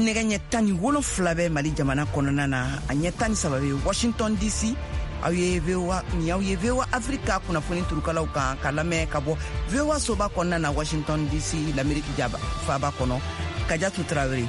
nɛgɛ ɲɛ 17 bɛ Mali jamana kɔnɔna na a ɲɛ 13 bɛ Washington DC. Aw ye VOA Africa kunnafoni turukalaw kan ka lamɛn ka bɔ VOA soba kɔnɔna na Washington DC l'Amérique faaba kɔnɔ Kajatu Traoré.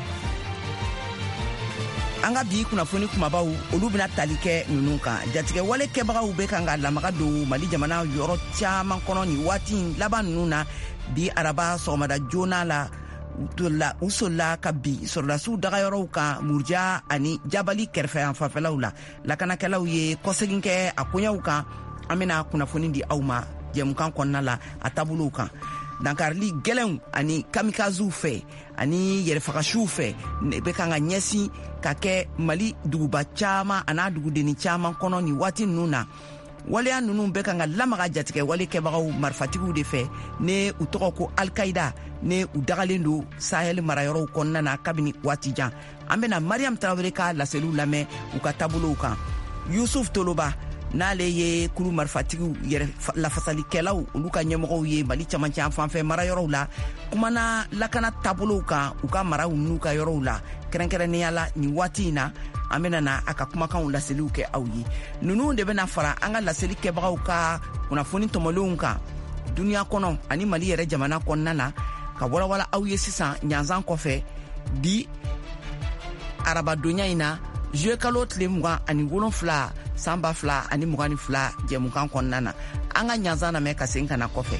An ka bi kunnafoni kumabaw olu bɛna tali kɛ ninnu kan. Jatigɛ wale kɛbagaw bɛ kan ka lamaga don Mali jamana yɔrɔ caman kɔnɔ ni waati laban ninnu na bi araba sɔgɔmada joona la u sola ka bi sɔrɔdasiw dagayɔrɔw kan Murja ani Jabali kɛrɛfɛ yan fanfɛlaw la. Lakanakɛlaw ye kɔsegin kɛ a koɲɛw kan. An bɛna kunnafoni di aw ma jɛmukan kɔnɔna la a taabolow kan. Dankarili gɛlɛnw ani kamikazuw fɛ ani yɛrɛfagasiw fɛ ne bɛ kan ka ɲɛsin ka kɛ Mali duguba caman an'a dugudeni caman kɔnɔ ni waati ninnu na. Waleya ninnu bɛ kan ka lamaga jatigɛ wale kɛbagaw marifatigiw de fɛ ne u tɔgɔ ko Al-Qaïda ne u dagalen don Sahel marayɔrɔw kɔnɔna na kabini waati jan. An bɛna Mariam Traoré ka laseliw lamɛn u ka taabolow kan. Yusuf Toloba n'ale ye kulu marifatigiw yɛrɛ lafasalikɛlaw olu ka ɲɛmɔgɔw ye Mali camancɛ fanfɛ marayɔrɔw la kumana lakana taabolow kan u ka maraw n'u ka yɔrɔw la kɛrɛnkɛrɛnnenya la ni waati in na. An bɛna na a ka kumakanw laseliw kɛ aw ye. Ninnu de bɛna fara an ka laseli kɛbagaw ka kunnafoni tɔmɔlenw kan duniya kɔnɔ ani Mali yɛrɛ jamana kɔnɔna na ka walawala aw ye sisan ɲanzan kɔfɛ bi arabadonya in na juillet kalo tile 27 san 2022 jɛmukan kɔnɔna na. An ka ɲanzan lamɛn ka segin ka na kɔfɛ.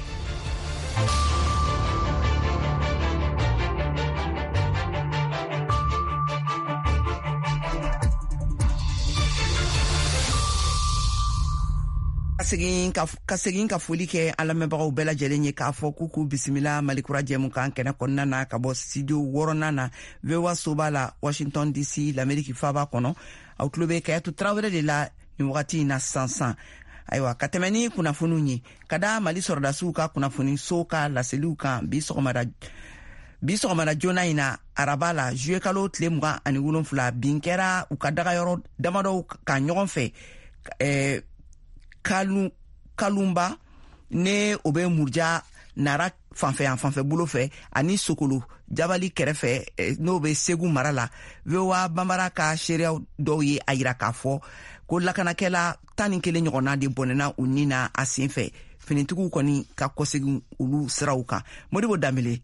Ka segin ka foli kɛ an lamɛnbagaw bɛɛ lajɛlen ye k'a fɔ k'u bisimila Malikura jɛmukan kɛnɛ kɔnɔna na ka bɔ studio 6nan na VOA soba la Washington DC l'Amérique faaba kɔnɔ. Aw tulo bɛ Kayatu Traoré de la nin wagati in na sansan. Ayiwa ka tɛmɛ ni kunnafoniw ye ka da Mali sɔrɔdasiw ka kunnafoni so ka laseliw kan bi sɔgɔmada joona in na araba la juillet kalo tile 27 bin kɛra u ka dagayɔrɔ damadɔw kan ɲɔgɔn fɛ Kalumba ne o bɛ Murja Nara fanfɛ bolo fɛ ani Sokolo Jabali kɛrɛfɛ n'o bɛ Segu mara la. VOA Bambara ka seereyaw dɔw ye a yira k'a fɔ ko lakanakɛla 11 ɲɔgɔnna de bɔnɛna u ni na a sen fɛ. Finitigiw kɔni ka kɔsegin olu siraw kan. Modibo Dambele.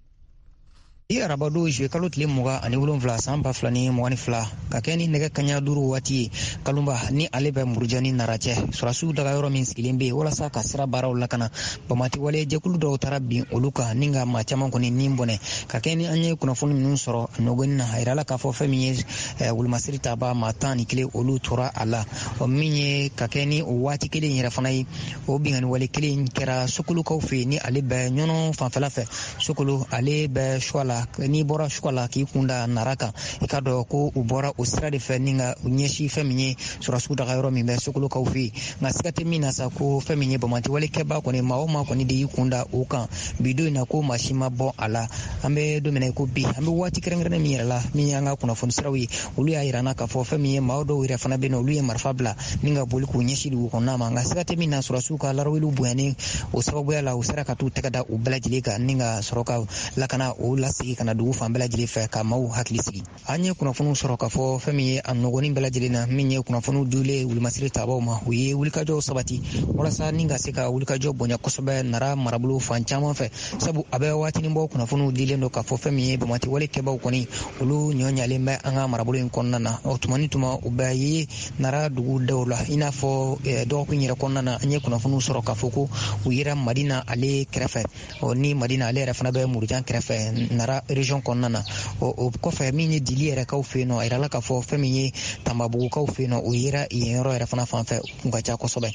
I arabado juillet kalo tile 27 san 2022 ka kɛ ni nɛgɛ kaɲa 5 waati ye Kalumba ni ale bɛ Murjani Nara cɛ sɔrɔsiw daga yɔrɔ min sigilen bɛ walasa ka sira baaraw lakana bamati wale jɛkulu dɔw taara bin olu kan ni ka maa caman kɔni ni bɔnɛ ka kɛ ni an ye kunnafoni minnu sɔrɔ a nɔgɔni na a yirala k'a fɔ fɛn min ye wulumasiri taba maa 11 olu tora a la min ye ka kɛ ni o waati kelen yɛrɛ fana ye o bingani wale kelen kɛra Sokolokaw fɛ ni ale bɛ ɲɔnɔ fanfɛla fɛ Sokolo ale bɛ choix la n'i bɔra choix la k'i kunda Nara kan i ka dɔn ko u bɔra o sira de fɛ ni ka ɲɛsi fɛn min ye sɔrɔsiw daga yɔrɔ min bɛ Sokolokaw fɛ nka siga tɛ min na sa ko fɛn min ye bamati wale kɛba kɔni maa o maa kɔni de y'i kunda o kan bi don in na ko maa si ma bɔ a la an bɛ don min na ko bi an bɛ waati kɛrɛnkɛrɛnnen min yɛrɛ la min y'an ka kunnafoni siraw ye olu y'a yira k'a fɔ fɛn min ye maa dɔw yɛrɛ fana bɛ yen olu ye marifa bila ni ka boli k'u ɲɛsin dugu kɔnɔna ma nka siga tɛ min na sɔrɔsiw ka laraweliw bonyanen o sababuya la u sera ka t'u tɛgɛ da u bɛɛ lajɛlen kan ni ka sɔrɔ ka lakana o lasigi ka na dugu fan bɛɛ lajɛlen fɛ ka maaw hakili sigi an ye kunnafoniw sɔrɔ k'a fɔ fɛn min ye a nɔgɔnin bɛɛ lajɛlen na min ye kunnafoniw dilen wulumasiri tabaw ma u ye wulikajɔw sabati walasa ni ka se ka wulikajɔ bonya kosɛbɛ Nara marabolo fan caman fɛ sabu a bɛ waatinin bɔ kunnafoniw dilen don k'a fɔ fɛn min ye bamati wale kɛbaw kɔni olu ɲɔɲalen bɛ an ka marabolo in kɔnɔna na o tuma ni tuma u bɛ ye Nara dugu dɔw la i n'a fɔ dɔgɔkun yɛrɛ kɔnɔna na an ye kunnafoniw sɔrɔ k'a fɔ ko u yera Madina ale kɛrɛfɛ ni Madina ale yɛrɛ fana bɛ Murjan kɛrɛfɛ Nara region kɔnɔna na o kɔfɛ min ye dili yɛrɛ kaw fɛ yen nɔ a yirala k'a fɔ fɛn min ye Tanbabugukaw fɛ yen nɔ o yera yen yɔrɔ yɛrɛ fana fanfɛ kun ka ca kosɛbɛ.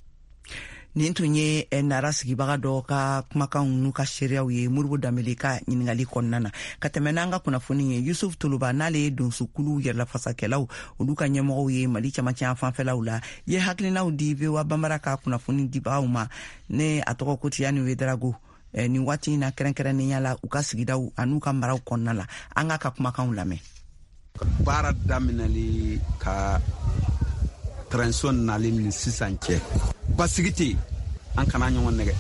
Nin tun ye Nara sigibaga dɔ ka kumakanw n'u ka seereyaw ye Modibo Dambele ka ɲiningali kɔnɔna na ka tɛmɛ n'an ka kunnafoni ye Yusuf Toloba n'ale ye donsokulu yɛrɛlafasakɛlaw olu ka ɲɛmɔgɔw ye Mali camancɛ fanfɛlaw la ye hakilinaw di VOA Bambara ka kunnafoni dibagaw ma ne a tɔgɔ ko Tiyani Wederago nin waati in na kɛrɛnkɛrɛnnenya la u ka sigidaw an'u ka maraw kɔnɔna la an ka kumakanw lamɛn. Baara daminɛli ka transition nalen ni sisan cɛ basigi tɛ an kana ɲɔgɔn nɛgɛ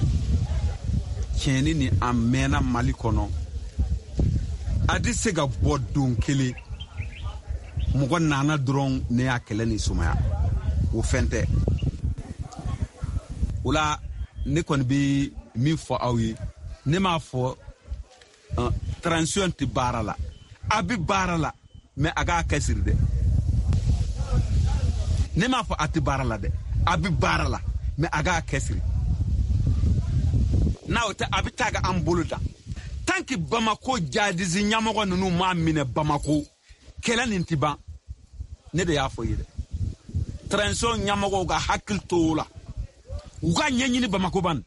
tiɲɛni ni an mɛnna Mali kɔnɔ a tɛ se ka bɔ don kelen mɔgɔ nana dɔrɔn ne y'a kɛlɛ ni sumaya o fɛn tɛ o la ne kɔni bɛ min fɔ aw ye ne m'a fɔ transition tɛ baara la a bɛ baara la mais a k'a kɛsiri dɛ ne m'a fɔ a tɛ baara la dɛ a bɛ baara la mais a k'a kɛsiri n'a o tɛ a bɛ taa ka an bolo da tant que Bamako jadisi ɲɛmɔgɔ ninnu m'a minɛ Bamako kɛlɛ nin tɛ ban ne de y'a fɔ ye dɛ transition ɲɛmɔgɔw ka hakili to o la u ka ɲɛɲini Bamako ban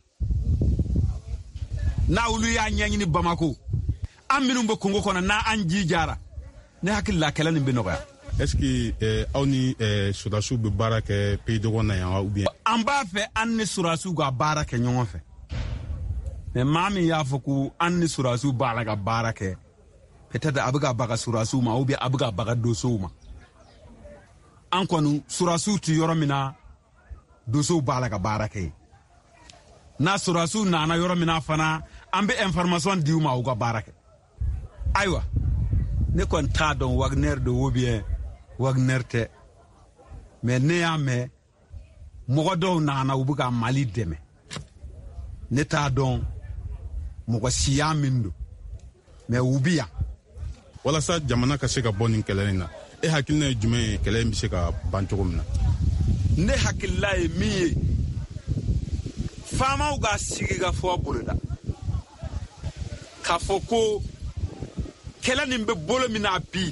n'a olu y'a ɲɛɲini Bamako an minnu bɛ Congo kɔnɔ n'a an jijara ne hakili la kɛlɛ nin bɛ nɔgɔya. Est-ce que aw ni sɔrɔdasiw bɛ baara kɛ pays dɔgɔ na yan ou bien an b'a fɛ an ni sɔrɔdasiw ka baara kɛ ɲɔgɔn fɛ mais maa min y'a fɔ ko an ni sɔrɔdasiw b'a la ka baara kɛ peut-être a bɛ ka baga sɔrɔdasiw ma ou bien a bɛ ka baga dosow ma an kɔni sɔrɔdasiw tɛ yɔrɔ min na dosow b'a la ka baara kɛ n'a sɔrɔdasiw nana yɔrɔ min na fana an bɛ information di u ma u ka baara kɛ ayiwa ne kɔni t'a dɔn Wagner de ou bien Wagner tɛ mais ne y'a mɛn mɔgɔ dɔw nana u bɛ ka Mali dɛmɛ ne t'a dɔn mɔgɔ siya min don mais u bɛ yan walasa jamana ka se ka bɔ nin kɛlɛ in na e hakilina ye jumɛn ye kɛlɛ in bɛ se ka ban cogo min na ne hakilila ye min ye faamaw ka sigi ka fɔ boloda k'a fɔ ko kɛlɛ nin bɛ bolo min na bi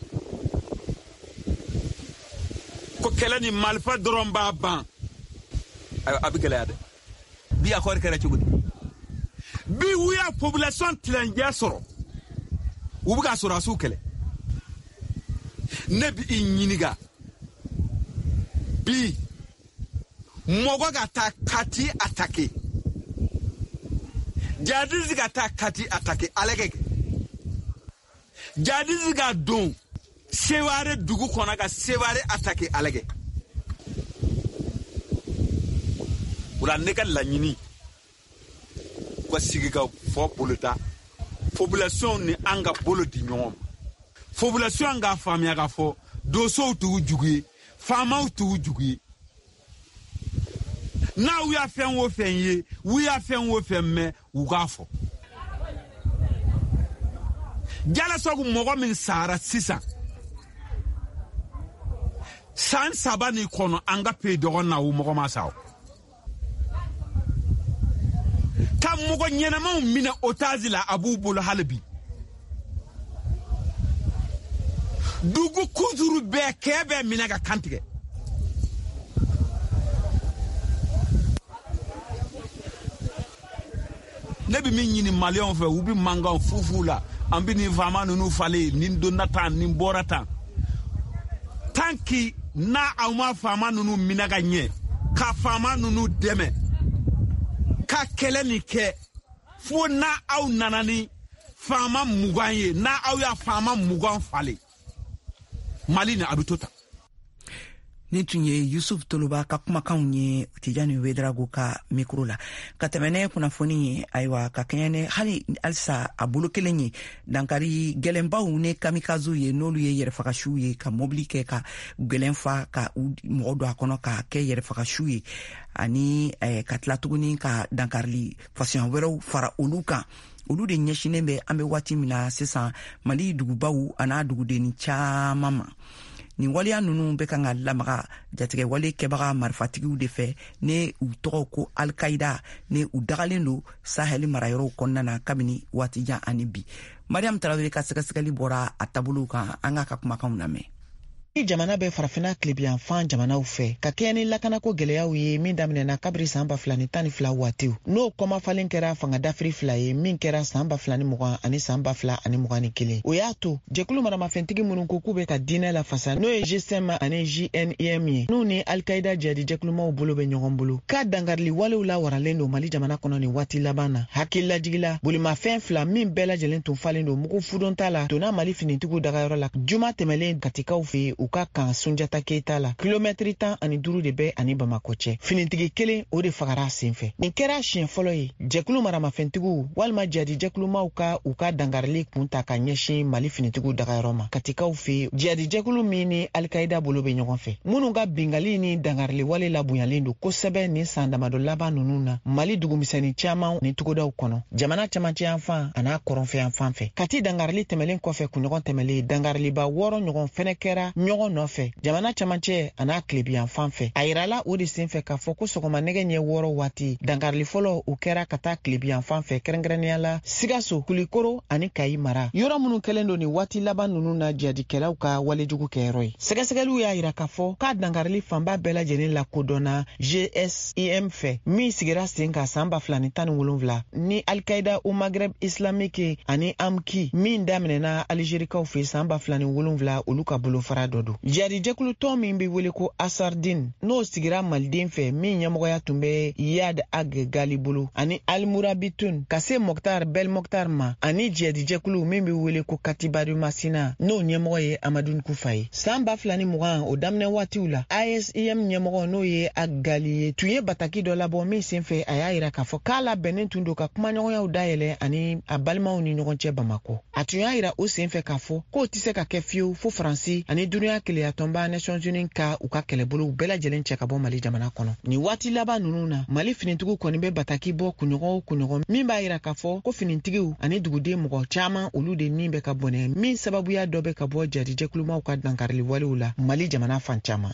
ko kɛlɛ nin marifa dɔrɔn b'a ban a bɛ gɛlɛya dɛ bi a kɔri kɛra cogo di bi u y'a population tilancɛ sɔrɔ u bɛ ka sɔrɔdasiw kɛlɛ ne bɛ i ɲininka bi mɔgɔ ka taa kati attaquer jadisi ka taa kati attaquer alɛgɛ jadisi ka don Seware dugu kɔnɔ ka Seware attaquer alɛgɛ wala ne ka laɲini ko sigi ka fɔ boloda population ni an ka bolo di ɲɔgɔn ma population ka faamuya ka fɔ dosow t'u jugu ye faamaw t'u jugu ye n'a u y'a fɛn o fɛn ye u y'a fɛn o fɛn mɛn u k'a fɔ Jalasogu mɔgɔ min sara sisan san 3 ni kɔnɔ an ka pays dɔgɔn na o mɔgɔ ma sa ka mɔgɔ ɲɛnamaw minɛ otage la a b'u bolo hali bi dugu kuzuru bɛɛ kɛ bɛɛ minɛ ka kantigɛ ne bɛ min ɲini maliyɛnw fɛ u bɛ mankan fufu la an bɛ nin faama ninnu falen nin donna tan nin bɔra tan tant que n'a aw ma faama ninnu minɛ ka ɲɛ ka faama ninnu dɛmɛ ka kɛlɛ nin kɛ fo n'a aw nana ni faama 20 ye n'a aw y'a faama 20 falen Mali ni a bɛ to tan. Ni tun ye Yusuf Toloba ka kumakanw ye Tijani Wedrago ka mikro la ka tɛmɛ ne kunnafoni ye ayiwa ka kɛɲɛ ne hali alisa a bolo kelen ye dankari gɛlɛnbaw ne kamikazu ye n'olu ye yɛrɛfagasiw ye ka mobili kɛ ka gɛlɛn fa ka mɔgɔ don a kɔnɔ ka kɛ yɛrɛfagasiw ye ani ka tila tuguni ka dankarili fasiyan wɛrɛw fara olu kan olu de ɲɛsinen bɛ an bɛ waati min na sisan Mali dugubaw an'a dugudenni caman ma ni waliya nunu bɛ kan ka lamaga jatigɛ wale kɛbaga marifatigiw de fɛ ne u tɔgɔ ko Al-Qaida ne u dagalen don Sahel marayɔrɔw kɔnɔna na kabini waati jan ani bi Mariam Tarawele ka sɛgɛsɛgɛli bɔra a taabolo kan an ka kumakanw lamɛn. Ni jamana bɛ farafina tilebiyan fan jamanaw fɛ ka kɛɲɛ ni lakanako gɛlɛyaw ye min daminɛna kabiri san 2012 waatiw n'o kɔmafalen kɛra fanga dafiri 2 ye min kɛra san 2020 ani san 2021 o y'a to jɛkulu maramafɛntigi minnu ko k'u bɛ ka diinɛ lafasa n'o ye GSM ani JNIM ye n'u ni Al-Qaida jadi jɛkulumaw bolo bɛ ɲɔgɔn bolo ka dangarili walew la waralen don Mali jamana kɔnɔ ni waati laban na hakililajigila bolimafɛn 2 min bɛɛ lajɛlen tun falen don mugu fudon ta la donna Mali finitigiw dagayɔrɔ la juma tɛmɛlen katikaw fɛ u ka kan Sunjata Keita la kilometri 15 de bɛ ani Bamako cɛ. Finitigi kelen o de fagara senfɛ. Nin kɛra siɲɛ fɔlɔ ye jɛkulu maramafɛntigiw walima jadi jɛkulumaw ka u ka dangarili kun ta ka ɲɛsin Mali finitigiw dagayɔrɔ ma. Katikaw fɛ jadi jɛkulu min ni Alkaida bolo bɛ ɲɔgɔn fɛ. Minnu ka bingali ni dangarili wale la bonyalen don kosɛbɛ ni san damadɔ laban ninnu na Mali dugumisɛnnin caman ni tugodaw kɔnɔ. Jamana camancɛ yanfan an'a kɔrɔnfɛ yanfan fɛ. Kati dangarili tɛmɛlen kɔfɛ kunɲɔgɔn tɛmɛlen dangariliba 6 ɲɔgɔn fɛnɛ kɛra ɲɔgɔn nɔfɛ. Jamana camancɛ an'a tilebi yanfan fɛ. A yirala o de senfɛ k'a fɔ ko sɔgɔma nɛgɛ ɲɛ 6 waati dangarili fɔlɔ o kɛra ka taa tilebi yanfan fɛ kɛrɛnkɛrɛnnenya la Sigaso, Kulikoro ani Kayi mara. Yɔrɔ minnu kɛlen don ni waati laban ninnu na jadikɛlaw ka walejugu kɛyɔrɔ ye. Sɛgɛsɛgɛliw y'a yira k'a fɔ k'a dangarili fanba bɛɛ lajɛlen la kodɔnna GSIM fɛ min sigira sen ka san 2017 ni Alkaida o Maghreb Islamique ani AMKI min daminɛna Algérikaw fɛ san 2017 olu ka bolofara dɔ don. Jadi jɛkulu tɔn min bɛ wele ko Asardin n'o sigira Maliden fɛ min ɲɛmɔgɔya tun bɛ Yad Ag Gali bolo ani Almurabitun ka se Mokhtar Bel Mokhtar ma ani jadi jɛkulu min bɛ wele ko Katibadu Masina n'o ɲɛmɔgɔ ye Amadou Kufa ye. San 2020 o daminɛ waatiw la ASIM ɲɛmɔgɔ n'o ye Ag Gali ye tun ye bataki dɔ labɔ min senfɛ a y'a yira k'a fɔ k'a labɛnnen tun don ka kumaɲɔgɔnyaw dayɛlɛ ani a balimaw ni ɲɔgɔn cɛ Bamako. A tun y'a yira o senfɛ k'a fɔ k'o tɛ se ka kɛ fiyewu fo Faransi ani dunuya keleya tɔnba Nations Unies ka u ka kɛlɛbolow bɛɛ lajɛlen cɛ ka bɔ Mali jamana kɔnɔ. Ni waati laban ninnu na Mali finitigiw kɔni bɛ bataki bɔ kunɲɔgɔn o kunɲɔgɔn min b'a yira k'a fɔ ko finitigiw ani duguden mɔgɔ caman olu de nin bɛ ka bɔnɛ min sababuya dɔ bɛ ka bɔ jadi jɛkulumaw ka dankarili walew la Mali jamana fan caman.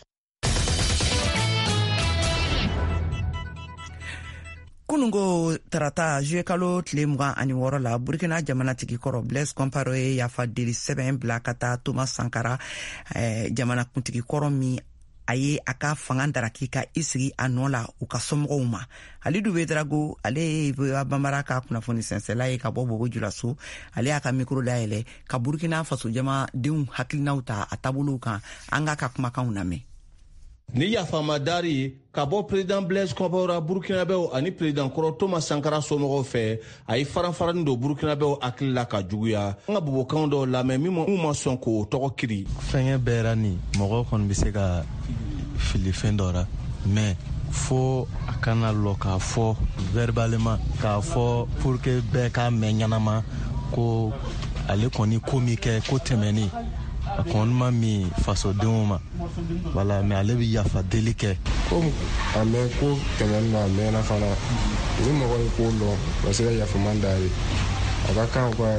Kunungo tarata juillet kalo tile 26 la Burkina jamanatigi kɔrɔ Blaise Compaoré ye yafa deli sɛbɛn bila ka taa Thomas Sankara jamana kuntigi kɔrɔ min a ye a ka fanga daraki ka i sigi a nɔ la u ka somɔgɔw ma. Alidu Ouedraogo ale ye Bambara ka kunnafoni sɛnsɛla ye ka bɔ Bobo Julaso. Ale y'a ka mikro dayɛlɛ ka Burkina faso jamadenw hakilinaw ta a taabolow kan an ka kumakanw lamɛn. Ni yafama dari ka bɔ président Blaise Compaoré Burkinabɛw ani président kɔrɔ Thomas Sankara somɔgɔw fɛ a ye faranfaranni don Burkinabɛw hakili la ka juguya. An ka bobokan dɔw lamɛn min ma sɔn k'o tɔgɔ kiri. Fɛngɛ bɛɛ ra ni mɔgɔ kɔni bɛ se ka fili fɛn dɔ ra mais fo a kana lɔ k'a fɔ verbalement k'a fɔ pour que bɛɛ ka mɛn ɲanama ko ale kɔni ko min kɛ ko tɛmɛni a kɔni ma min fasodenw ma wala mais ale bɛ yafa deli kɛ comme a mɛn ko tɛmɛni na a mɛnna fana ni mɔgɔ ye ko dɔn ka se ka yafama d'a ye a ka kan ka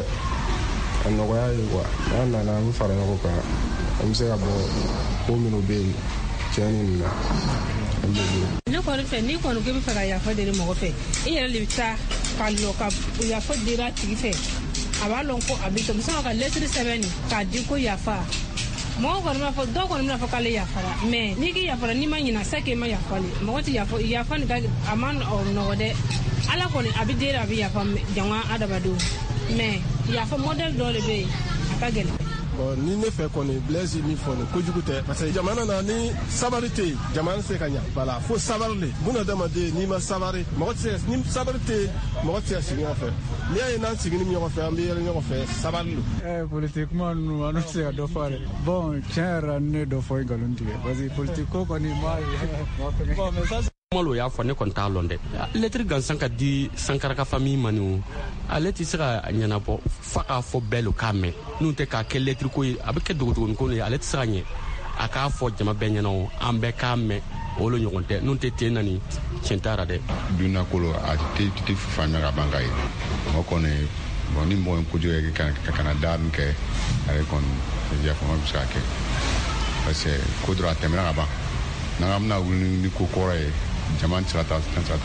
a nɔgɔya ye quoi n'a nana an bɛ fara ɲɔgɔn kan an bɛ se ka bɔ ko minnu bɛ yen tiɲɛni nin na an bɛ bɔ. Ne kɔni fɛ n'i kɔni ko bɛ fɛ ka yafa deli mɔgɔ fɛ i yɛrɛ de bɛ taa ka lɔ ka yafa deli a tigi fɛ a b'a lɔn ko a bɛ to ka lettre sɛbɛnni k'a di ko yafa mɔgɔ kɔni b'a fɔ dɔw kɔni b'a fɔ k'ale yafara mais n'i k'i yafara n'i ma ɲina c'est que ma yafale mɔgɔ tɛ yafa nin ka a ma nɔgɔ dɛ ala kɔni a bɛ den a bɛ yafa jama adamadenw mais yafa modèle dɔ de bɛ yen a ka gɛlɛn. Ni ne fɛ kɔni Blaise min fɔ nin kojugu tɛ parce que jamana na ni sabari tɛ yen jamana tɛ se ka ɲa voilà fo sabari le bunadamaden n'i ma sabari mɔgɔ tɛ se ni sabari tɛ yen mɔgɔ tɛ se ka sigi ɲɔgɔn fɛ n'i y'a ye n'an sigini ɲɔgɔn fɛ an bɛ yɛlɛ ɲɔgɔn fɛ sabari lo. Politique kuma ninnu an tɛ se ka dɔ fɔ dɛ bon tiɲɛ yɛrɛ ne dɔ fɔ nkalon tigɛ parce que politique ko kɔni ma bon mais ça Malo y'a fɔ ne kɔni t'a lɔn dɛ lettre gansan ka di Sankara ka famille ma nin o ale tɛ se ka ɲɛnabɔ fa k'a fɔ bɛɛ lo k'a mɛn n'u tɛ k'a kɛ lettre ko ye a bɛ kɛ dogodogonin ko ye ale tɛ se ka ɲɛ a k'a fɔ jama bɛɛ ɲɛna o an bɛɛ k'a mɛn o lo ɲɔgɔn tɛ n'u tɛ ten na ni tiɲɛ t'a dɛ. Dunakolo a tɛ faamuya ka ban ka ye o kɔni bon ni mɔgɔ in kojugu ye ka kana da min kɛ ale kɔni yafama bɛ se ka kɛ parce que ko dɔrɔn a tɛmɛna ka ban n'an bɛna wuli ni ko kɔrɔ ye jama tɛ se ka taa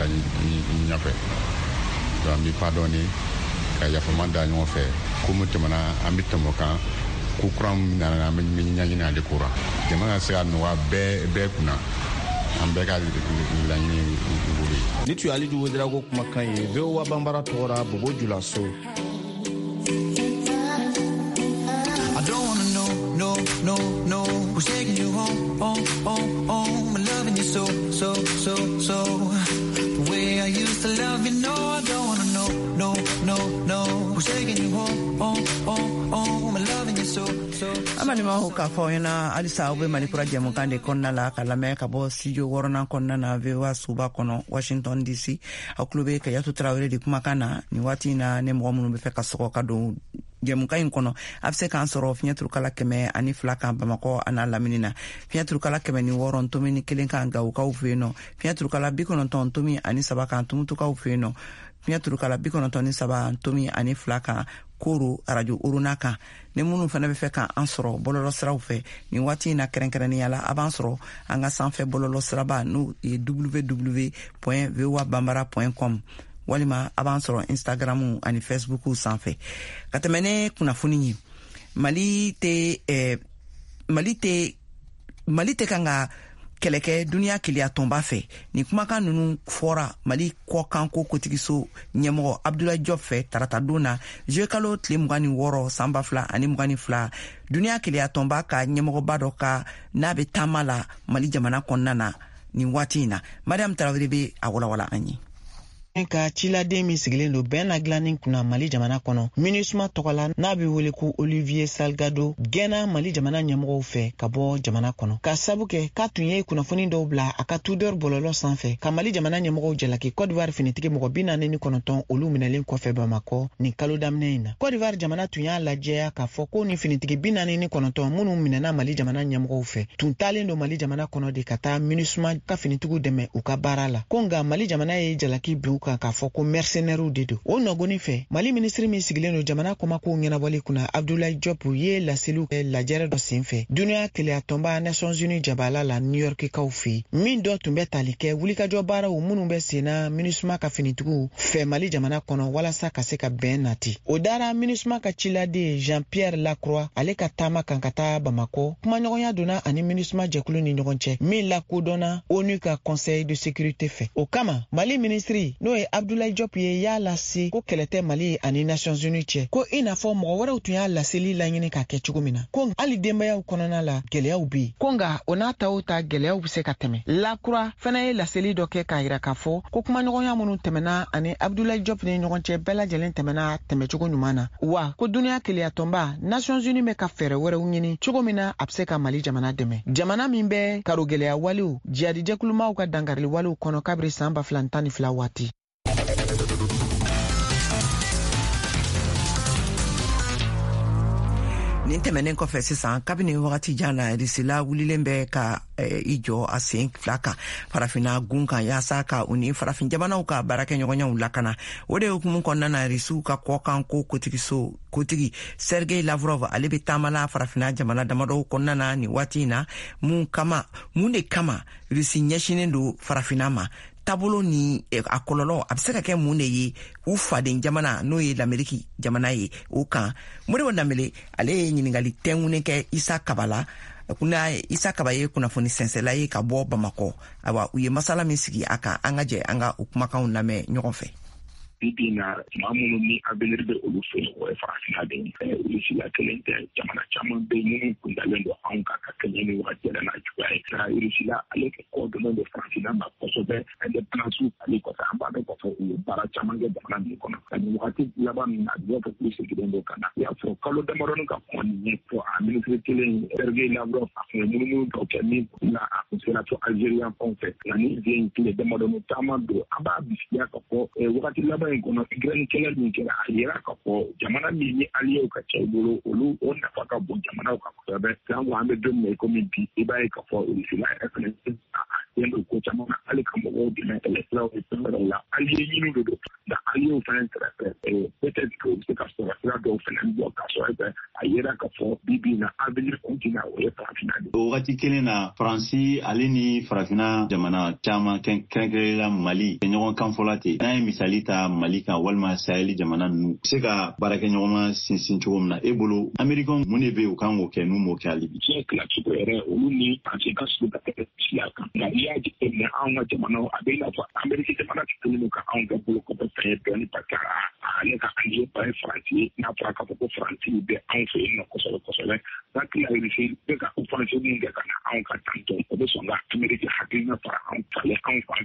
ɲɛfɛ donc an bɛ pardonner ka yafama da ɲɔgɔn fɛ ko min tɛmɛna an bɛ tɛmɛ o kan ko kura min nana an bɛ ɲɛɲini ale ko la jamana ka se ka nɔgɔya bɛɛ kunna an bɛɛ ka laɲini wuli. Ni tun ye Alidu Ouedraogo kumakan ye VOA Bambara tɔgɔra Bobo Julaso. No, who's taking you home, I'm loving you so. The way I used to love you, no, I don't wanna know, who's taking you home, I'm loving you so. Amalima ho ka fo yana alisa ube malikura jemu kande konna la kalame ka bo studio worona konna na vewa suba kono Washington DC aklube ka yatu Traoré di kuma kana ni wati na ne mo munu be fe ka soko ka do jemu kayin kono afse kan soro finya turkala keme ani flaka Bamako ana laminina finya turkala keme ni woron to ni kelen kan ga ka ufeno finya turkala bikono ton to mi ani sabaka tumutu ka ufeno finya turkala bikono ton ni saba to mi ani flaka kuru radio urunaka ne munu fana be fe kan ansoro bololo sraw fe ni wati na kerenkereni yala avansoro anga sanfe bololo sraba nu www.voabambara.com walima avansoro Instagram ani Facebook sanfe katemene kuna funini Mali te kanga keleke dunia kilia tomba fe ni kumaka nunu fora Mali ko kanko kotigiso nyemo Abdoulaye Diop fe tarata dona jekalo tle mugani woro samba fla ani mugani fla dunia kilia tomba ka nyemo bado ka nabe tamala Mali jamana konnana ni watina Madame Traoré be awala wala anyi ka ciladen min sigilen do bɛn na dilanin kunna Mali jamana kɔnɔ MINUSMA tɔgɔla n'a bɛ wele ko Olivier Salgado gɛnna Mali jamana ɲɛmɔgɔw fɛ ka bɔ jamana kɔnɔ ka sabu kɛ k'a tun ye kunnafoni dɔw bila a ka tudeur bɔlɔlɔ sanfɛ ka Mali jamana ɲɛmɔgɔw jalaki Côte d'Ivoire finitigi mɔgɔ 49 olu minɛlen kɔfɛ Bamakɔ nin kalo daminɛ in na Côte d'Ivoire jamana tun y'a lajɛya k'a fɔ ko nin finitigi 49 minnu minɛna Mali jamana ɲɛmɔgɔw fɛ tun taalen do Mali jamana kɔnɔ de ka taa MINUSMA ka finitigiw dɛmɛ u ka baara la ko nka Mali jamana ye jalaki bin k'a fɔ ko mercenaires de do o nɔgɔni fɛ Mali ministre min sigilen do jamana kɔmako ɲɛnabɔli kunna Abdoulaye Diop ye laseliw kɛ lajɛrɛ dɔ senfɛ dunuya keleya tɔnba Nations Unies jabala la New York kaw fɛ min dɔ tun bɛ tali kɛ wulikajɔ baaraw minnu bɛ senna MINUSMA ka finitigiw fɛ Mali jamana kɔnɔ walasa ka se ka bɛn nati o dara MINUSMA ka ciladen Jean-Pierre Lacroix ale ka taama kan ka taa Bamakɔ kumaɲɔgɔnya donna ani MINUSMA jɛkulu ni ɲɔgɔn cɛ min lakodɔnna ONU ka Conseil de sécurité fɛ o kama Mali ministre n'o ye Abdoulaye Diop ye y'a lase ko kɛlɛ tɛ Mali ani Nations Unies cɛ ko i n'a fɔ mɔgɔ wɛrɛw tun y'a laseli laɲini ka kɛ cogo min na ko hali denbayaw kɔnɔna la gɛlɛyaw bɛ yen ko nka o n'a ta o ta gɛlɛyaw bɛ se ka tɛmɛ Lacroix fana ye laseli dɔ kɛ k'a jira k'a fɔ ko kumaɲɔgɔnya minnu tɛmɛna ani Abdoulaye Diop ni ɲɔgɔn cɛ bɛɛ lajɛlen tɛmɛna tɛmɛcogo ɲuman na wa ko duniya keleya tɔnba Nations Unies bɛ ka fɛɛrɛ wɛrɛw ɲini cogo min na a bɛ se ka Mali jamana dɛmɛ jamana min bɛ karo gɛlɛya walew jihadi jɛkulumaw ka dangarili walew kɔnɔ kabiri san 2012 waati nin tɛmɛnen kɔfɛ sisan kabini wagati jan na risila wulilen bɛ ka i jɔ a sen fila kan farafina gun kan yaasa ka u ni farafin jamanaw ka baarakɛ ɲɔgɔnyaw lakana o de hukumu kɔnɔna na risiw ka kɔkan ko kotigi Sergei Lavrov ale bɛ taamala farafina jamana damadɔw kɔnɔna na ni waati in na mun de kama risi ɲɛsinen do farafina ma tabolo ni a kɔlɔlɔ a bɛ se ka kɛ mun de ye u faden jamana n'o ye l'Amérique jamana ye o kan Modibo Dambele ale ye ɲiningali tɛngunen kɛ Isa Kaba Isa Kaba ye kunnafoni sɛnsɛla ye ka bɔ Bamakɔ awa u ye masala min sigi a kan an ka jɛ an ka o kumakanw lamɛn ɲɔgɔn fɛ bibi na maa minnu ni avenir bɛ olu fɛ yen o ye farafina de ye olu sila kelen tɛ jamana caman bɛ minnu kundalen don anw kan ka kɛɲɛ ni wagati yɛrɛ n'a cogoya ye nka Rusila ale kɛ kɔdɔnnen don farafina ma kosɛbɛ indépendance ale kɔfɛ an b'a dɔn k'a fɔ u ye baara caman kɛ jamana min kɔnɔ ka nin wagati laban min na a bɛ fɔ k'u seginnen don ka na i y'a fɔ kalo damadɔni ka kɔn ɲɛ fɔ a ministre kelen Sergei Lavrov a kun ye munumunu dɔ kɛ min na a kun sera fɔ Algérien fanw fɛ nka ni den tile damadɔni caman don an b'a bisikiya ka fɔ wagati laban in kɔnɔ Ukraine kɛlɛ min kɛra a yera ka fɔ jamana min ni alliés ka cɛ i bolo olu o nafa ka bon jamanaw kan kosɛbɛ an ko an bɛ don min na komi bi i b'a ye ka fɔ Rusila yɛrɛ fɛnɛ den do ko caman na hali ka mɔgɔw dɛmɛ kɛlɛsiraw ni fɛn wɛrɛw la alliés ɲini de don nka alliés fɛnɛ kɛrɛfɛ peut-être que u bɛ se ka sɔrɔ sira dɔw fɛnɛ bɔ ka sɔrɔ a yera ka fɔ bibi na avenir continent o ye farafina de o wagati kelen na Faransi ale ni farafina jamana caman kɛrɛnkɛrɛnla Mali ɲɔgɔn kan fɔla ten n'an ye misali ta Mali kan walima Sahel jamana ninnu se ka baarakɛ ɲɔgɔnma sinsin cogo min na e bolo Américains mun de bɛ u kan k'o kɛ n'u m'o kɛ hali bi diɲɛ tilacogo yɛrɛ olu ni Faransi ka sugu ka kɛ siya kan nka n'i y'a jateminɛ anw ka jamanaw a bɛ i n'a fɔ Amérique jamana tɛ kelen don ka anw ka bolo kɔfɛ fɛn ye dɔɔni parce que ale ka allié ba ye Faransi ye n'a fɔra k'a fɔ ko Faransi bɛ anw fɛ yen nɔ kosɛbɛ kosɛbɛ n'a tila Russie bɛ ka Faransi min kɛ ka na anw ka tantɔ o bɛ sɔn ka Amérique hakilina fara anw falen anw fan fɛ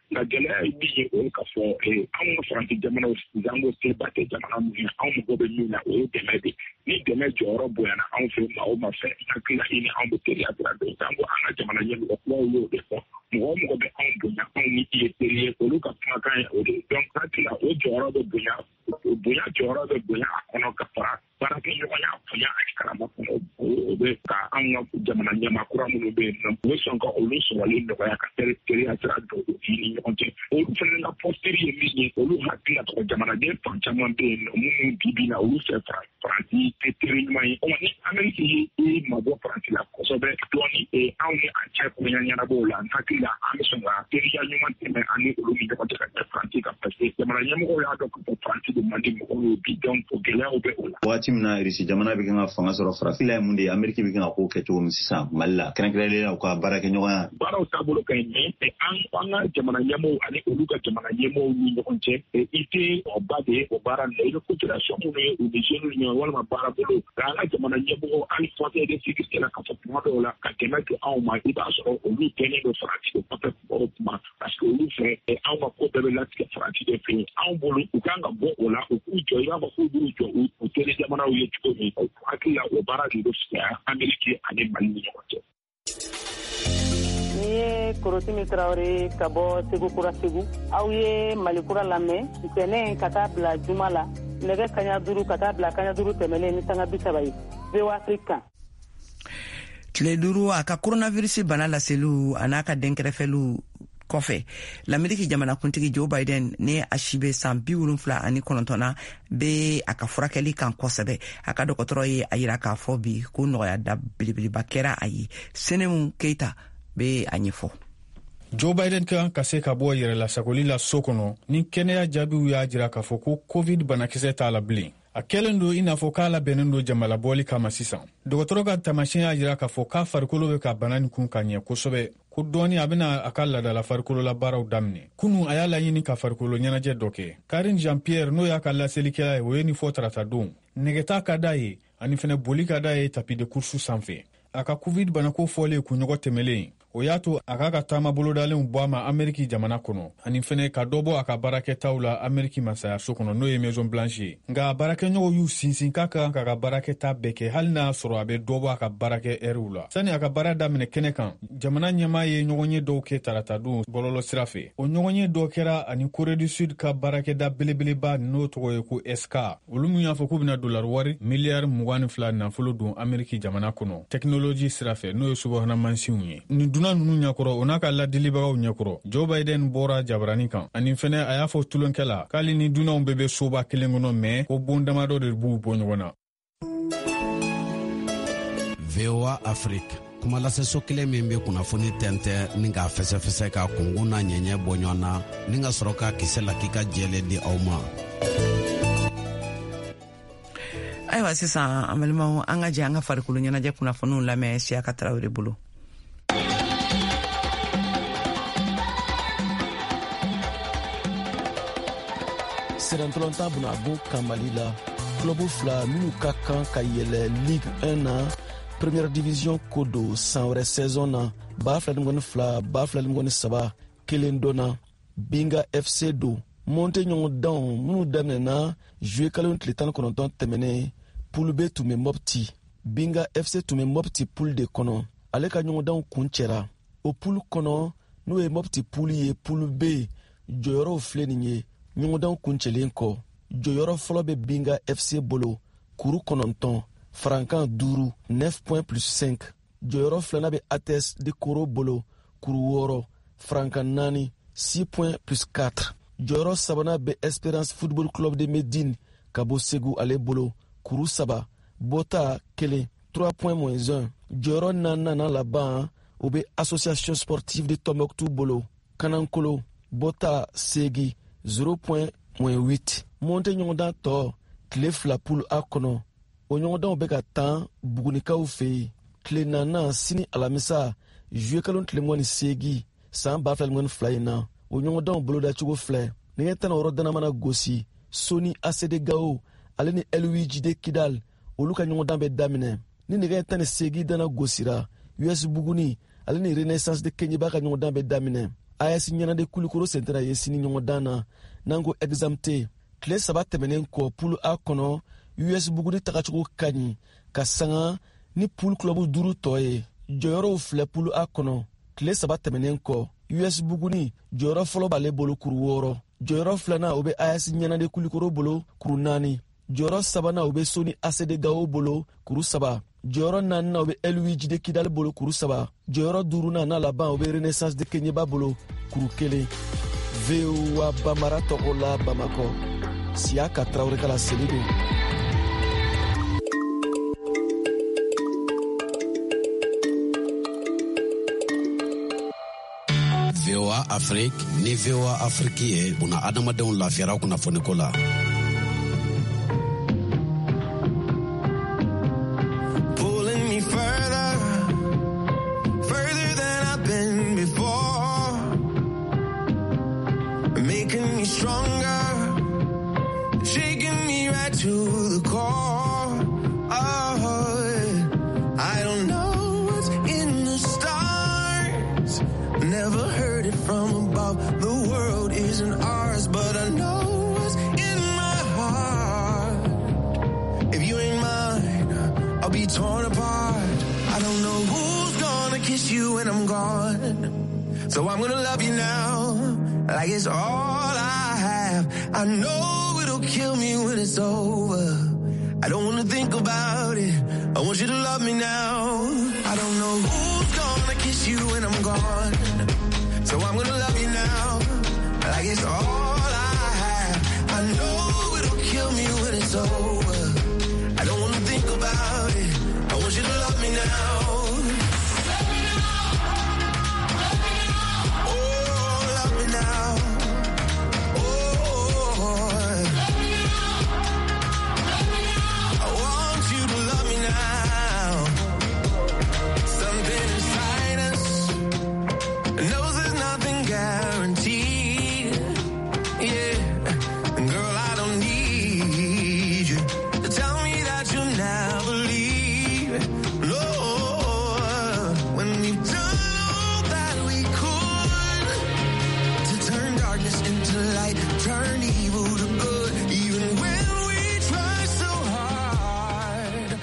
la gɛlɛya ye min ye o ye k'a fɔ anw ka faransi jamanaw zango seba tɛ jamana minnu ye anw mɔgɔ bɛ min na o ye dɛmɛ de ni dɛmɛ jɔyɔrɔ bonyana anw fɛ maa o ma fɛ hakili la i ni anw bɛ teriya dira dɔn zango an ka jamana ɲɛmɔgɔ kumaw y'o de fɔ mɔgɔ o mɔgɔ bɛ anw bonya anw ni i ye teri ye olu ka kumakan ye o de donc hakili la o jɔyɔrɔ bɛ bonya jɔyɔrɔ bɛ bonya a kɔnɔ ka fara baarakɛɲɔgɔnya bonya ani karama kɔnɔ o bɛ ka anw ka jamana ɲɛmaa kura minnu bɛ yen nɔ u bɛ sɔn ka olu sɔrɔli nɔgɔya ka teriya sira don u ni ɲɔgɔn cɛ olu fana ka posteri ye min ye olu hakili la tɔgɔ jamanaden fan caman bɛ yen nɔ minnu bi na olu fɛ faransi tɛ teri ɲuman ye ni Amérique ye mabɔ faransi la kosɛbɛ dɔɔni anw ni an cɛ koɲa ɲɛnabɔw la n hakili la an bɛ sɔn ka teriya ɲuman tɛmɛ ani olu ni ɲɔgɔn cɛ ka kɛ faransi kan parce que jamana ɲɛmɔgɔw y'a dɔn k'a fɔ faransi de man di mɔgɔw ye bi donc o gɛlɛyaw bɛ o la. Waati min na Irisi jamana bɛ kan ka fanga sɔrɔ farafin la ye mun de ye Amérique bɛ kan ka ko kɛ cogo min sisan Mali la kɛrɛnkɛrɛnnen la u ka baarakɛɲɔgɔnya. Baaraw taabolo ka ɲi mais an ka jamana ɲɛmɔgɔw ani olu ka jamana ɲɛmɔgɔw ni ɲɔgɔn cɛ i tɛ ba de ye o baara ninnu i bɛ coopération minnu ye u ni jeunes ni ɲɔgɔn walima baara bolo nka an ka jamana ɲɛmɔgɔw hali conseil de sécurité la ka fɔ tuma dɔw la ka dɛmɛ kɛ anw ma i b'a sɔrɔ olu kɛlen don faransi de kɔfɛ o kuma parce que olu fɛ anw ka ko bɛɛ bɛ latigɛ faransi de fɛ yen anw bolo u kan ka bɔ o la u k'u jɔ i b'a fɔ k'u b'u jɔ u teri jamanaw ye cogo min hakili la o baara de bɛ fisaya Amérique ani Mali ni ɲɔgɔn cɛ. Ni ye Korotimi Traoré ka bɔ Segu Kura Segu aw ye Mali kura lamɛn ntɛnɛn ka taa bila juma la nɛgɛ kaɲa 5 ka taa bila kaɲa 5 tɛmɛlen ni sanga 30 ye VOA Afrique kan. Tile 5 a ka coronavirus bana laseliw a n'a ka denkɛrɛfɛliw kɔfɛ l'Amérique jamanakuntigi Joe Biden ne a si bɛ san 79 bɛ a ka furakɛli kan kosɛbɛ a ka dɔgɔtɔrɔ ye a yira k'a fɔ bi ko nɔgɔya da belebeleba kɛra a ye Senemu Keita bɛ a ɲɛfɔ. Joe Biden kan ka se ka bɔ yɛrɛlasagoli la so kɔnɔ ni kɛnɛya jaabiw y'a jira k'a fɔ ko covid banakisɛ t'a la bilen. A kɛlen don i n'a fɔ k'a labɛnnen don jamalabɔli kama sisan. Dɔgɔtɔrɔ ka taamasiyɛn y'a jira k'a fɔ k'a farikolo bɛ ka bana nin kun ka ɲɛ kosɛbɛ ko dɔɔni a bɛna a ka ladala farikolo la baaraw daminɛ. Kunu a y'a laɲini ka farikolo ɲɛnajɛ dɔ kɛ. Karine Jean-Pierre n'o y'a ka laselikɛla ye o ye nin fɔ tarata don. Nɛgɛta ka d'a ye ani fɛnɛ boli ka d'a ye tapi de kursu sanfɛ. A ka covid banako fɔlen kunɲɔgɔn tɛmɛlen o y'a to a k'a ka taama bolodalenw bɔ a ma Amérique jamana kɔnɔ ani fɛnɛ ka dɔ bɔ a ka baarakɛtaw la Amérique masayaso kɔnɔ n'o ye Maison Blanche ye. Nka a baarakɛɲɔgɔnw y'u sinsin k'a kan k'a ka baarakɛta bɛɛ kɛ hali n'a sɔrɔ a bɛ dɔ bɔ a ka baarakɛ ɛriw la. Sani a ka baara daminɛ kɛnɛ kan jamana ɲɛmaa ye ɲɔgɔnye dɔw kɛ tarata don bɔlɔlɔ sira fɛ. O ɲɔgɔnye dɔ kɛra ani Corée du Sud ka baarakɛda belebeleba n'o tɔgɔ ye ko SK. Olu min y'a fɔ k'u bɛna dollar wari miliyari 22 nafolo don Amérique jamana kɔnɔ technology sira fɛ n'o ye subahana mansinw ye. Nin duna ninnu ɲɛkɔrɔ o n'a ka ladilibagaw ɲɛkɔrɔ Joe Biden bɔra jabarani kan ani fɛnɛ a y'a fɔ tulonkɛ la k'ale ni dunanw bɛɛ bɛ soba kelen kɔnɔ mɛ ko bon damadɔ de b'u bɔ ɲɔgɔn na. VOA Afrique kumalaseso kelen min bɛ kunnafoni tɛntɛ ni k'a fɛsɛfɛsɛ ka kungun n'a ɲɛɲɛ bɔ ɲɔgɔn na ni ka sɔrɔ ka kisɛ la k'i ka jɛlen di aw ma. Ayiwa sisan an balimaw an ka jɛ an ka farikolo ɲɛnajɛ kunnafoniw lamɛn Siyaka Tarawele bolo. Sɛrɛntɔlɔnta bɛna bɔ kan Mali la club fila minnu ka kan ka yɛlɛ Ligue 1 na Première Division ko do san wɛrɛ saison na 2022 2023 kelen dɔ na Binga FC do monte ɲɔgɔn danw minnu daminɛna juillet kalo tile 19 tɛmɛnen poule B tun bɛ Mopti Binga FC tun bɛ Mopti poule de kɔnɔ ale ka ɲɔgɔn danw kun cɛra o poule kɔnɔ n'o ye Mopti poule ye poule B jɔyɔrɔw filɛ nin ye ɲɔgɔndanw kuncɛlen kɔ jɔyɔrɔ fɔlɔ bɛ Binga FC bolo kuru 9 frankan 5 9 points plus 5 jɔyɔrɔ filanan bɛ ATS de Koro bolo kuru 6 frankan 4 6 points plus 4 jɔyɔrɔ sabanan bɛ Espérance Football Club de Médine ka bɔ Segu ale bolo kuru 3 bota 1 3 points moins 1 jɔyɔrɔ naaninan laban o bɛ Association Sportive de Tombouctou bolo Kanankolo bota segi 0.8 monte ɲɔgɔndan tɔ tile 2 poule A kɔnɔ o ɲɔgɔndanw bɛ ka tan bugunikaw fɛ yen tile 4 sini alamisa juillet kalo tile 28 san 2022 in na o ɲɔgɔndanw bolodacogo filɛ nɛgɛ 16 dana mana gosi Soni ACD Gao ale ni LUIJD Kidal olu ka ɲɔgɔndan bɛ daminɛ ni nɛgɛ 18 dana gosira US Buguni ale ni Renaissance de Kenyeba ka ɲɔgɔndan bɛ daminɛ AS ɲɛnade kulikoro sentera ye sini ɲɔgɔn dan na n'an ko examte tile 3 tɛmɛnen kɔ poule A kɔnɔ US buguni tagacogo ka ɲi ka sanga ni poule club 5 tɔ ye. Jɔyɔrɔw filɛ poule A kɔnɔ tile 3 tɛmɛnen kɔ US buguni jɔyɔrɔ fɔlɔ b'ale bolo kuru 6, jɔyɔrɔ filanan o bɛ AS ɲɛnade kulikoro bolo kuru 4, jɔyɔrɔ sabanan o bɛ Soni ACD Gao bolo kuru 7, jɔyɔrɔ 4nan o bɛ LUJ de Kidal bolo kuru 7, jɔyɔrɔ 5nan n'a laban o bɛ Renaissance de Kenyeba bolo kuru 1. VOA Bambara tɔgɔ la Bamakɔ, Siaka Traoré ka la seli don. VOA Afrique ni VOA Afrique ye buna adamadenw lafiyara kunnafoniko la. Pulling me further than I've been before, making me stronger, shaking me right to the core. Oh, I don't know what's in the stars, never heard it from above. The world isn't ours, but I know what's in my heart. If you ain't mine, I'll be torn apart. I don't know who's gonna kiss you when I'm gone, so I'm gonna love you now like it's all I have. I know it'll kill me when it's over. I don't wanna think about it, I want you to love me now. I don't know who's gonna kiss you when I'm gone, so I'm gonna love you now like it's all I have. I know it'll kill me when it's over. I don't wanna think about it, I want you to love me now. Love me now. Love me now. Oh, love me now. Oh, love me now. Love me now. I want you to love me now. Something inside us knows there's nothing guaranteed. Yeah, girl, I don't need you to tell me that you'll never leave. No, when we've done all that we could to turn darkness into light, turn evil to good, even when we try so hard.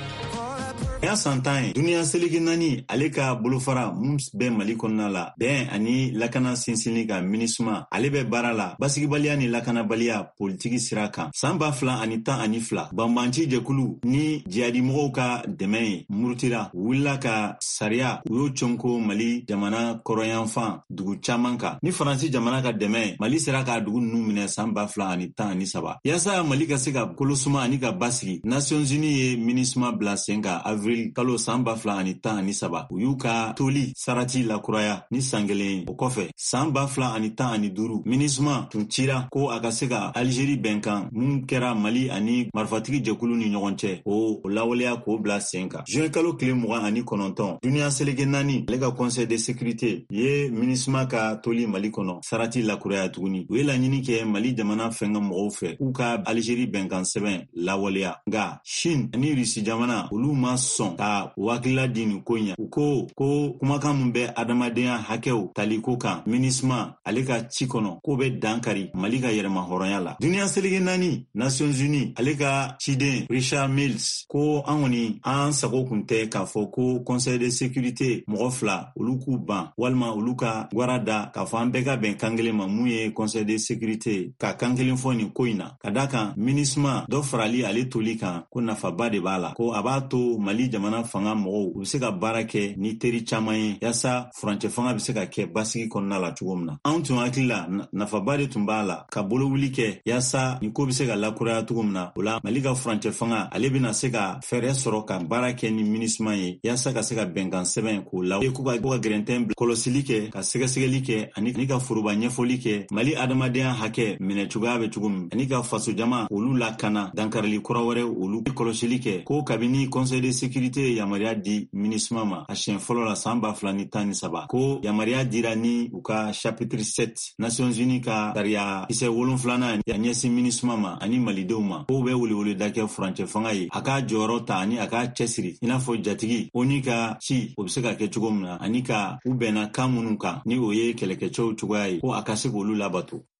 Ya santan dunia seligi nani ale ka bolofara mums be Mali kɔnɔna la bɛn ani lakana sinsinni ka minisma ale bɛ baara la basigibaliya ni lakanabaliya politiki sira kan san 2012 banbanci jɛkulu ni jihadimɔgɔw ka dɛmɛ ye murutira wulila ka sariya u y'o conko Mali jamana kɔrɔyanfan dugu caman kan ni Faransi jamana ka dɛmɛ Mali sera ka dugu ninnu minɛ san 2013 yasa Mali ka se ka kolosuma ani ka basigi Nations Unies ye minisma bila sen kan avril kalo san 2013 u y'u ka toli sarati lakuraya ni san kelen o kɔfɛ san 2015 minisma tun cira ko a ka se ka Algérie bɛnkan mun kɛra Mali ani marifatigi jɛkulu ni ɲɔgɔn cɛ o lawaleya k'o bila sen kan juin kalo tile 29 duniya seleke 4 ale ka conseil de sécurité ye minisma ka toli Mali kɔnɔ sarati lakuraya tuguni u ye laɲini kɛ Mali jamana fɛnka mɔgɔw fɛ k'u ka Algérie bɛnkan sɛbɛn lawaleya nga Chine ani Russie jamana olu ma sɔn ka wakila di ni ko ɲa u ko kumakan mun bɛ adamadenya hakɛw taliko kan minisma ale ka ci kɔnɔ ko bɛ dankari Mali ka yɛrɛma hɔrɔnya la duniya selege 4 Nations Unies ale ka ciden Richard Mills ko an kɔni an sago kun tɛ k'a fɔ ko conseil de sécurité mɔgɔ 2 olu k'u ban walima olu ka gwara da k'a fɔ an bɛɛ ka bɛn kan kelen ma mun ye conseil de sécurité ka kan kelen fɔ nin ko in na ka da kan minisma dɔ farali ale toli kan ko nafaba de b'a la ko a b'a to Mali jamana fanga mɔgɔw u bɛ se ka baara kɛ ni teri caman ye yasa furancɛ fanga bɛ se ka kɛ basigi kɔnɔna la cogo min na anw tun hakili la nafaba de tun b'a la ka bolowuli kɛ yasa nin ko bɛ se ka lakuraya cogo min na o la Mali ka furancɛ fanga ale bɛna se ka fɛɛrɛ sɔrɔ ka baara kɛ ni minisma ye yasa ka se ka bɛnkan sɛbɛn k'o la ko ka gɛrɛntɛn bila kɔlɔsili kɛ ka sɛgɛsɛgɛli kɛ ani ka foroba ɲɛfɔli kɛ Mali adamadenya hakɛ minɛ cogoya bɛ cogo min ani ka faso jama olu lakana dankarili kura wɛrɛ olu kɔlɔsili kɛ ko kabini conseil de sécurité komite yamaruya di minisma ma a siɲɛ fɔlɔ la san 2013 ko yamaruya dira ni u ka chapitre 7 Nations Unies ka sariya kisɛ 7 ya ɲɛsin minisma ma ani malidenw ma ko bɛ weleweleda kɛ furancɛ fanga ye a ka jɔyɔrɔ ta ani a ka cɛsiri i n'a fɔ jatigi o ni ka ci o be se ka kɛ cogo min na ani ka u bɛnna kan minnu kan ni o ye kɛlɛkɛcɛw cogoya ye ko a ka se k'olu labato